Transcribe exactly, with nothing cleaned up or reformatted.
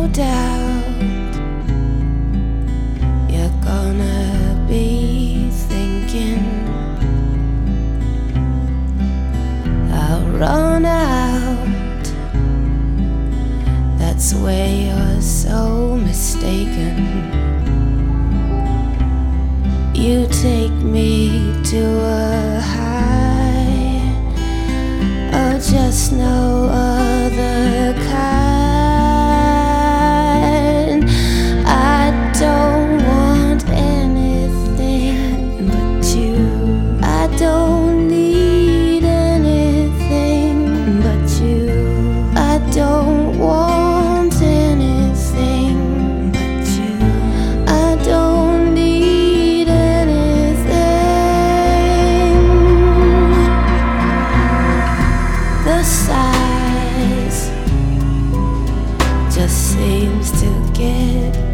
doubt you're gonna be thinking I'll run out. That's where you're so mistaken. You take me to a high, oh, just no other kind. I don't want anything but you. I don't need anything but you. I don't want anything but you. I don't need anything. The size just seems to get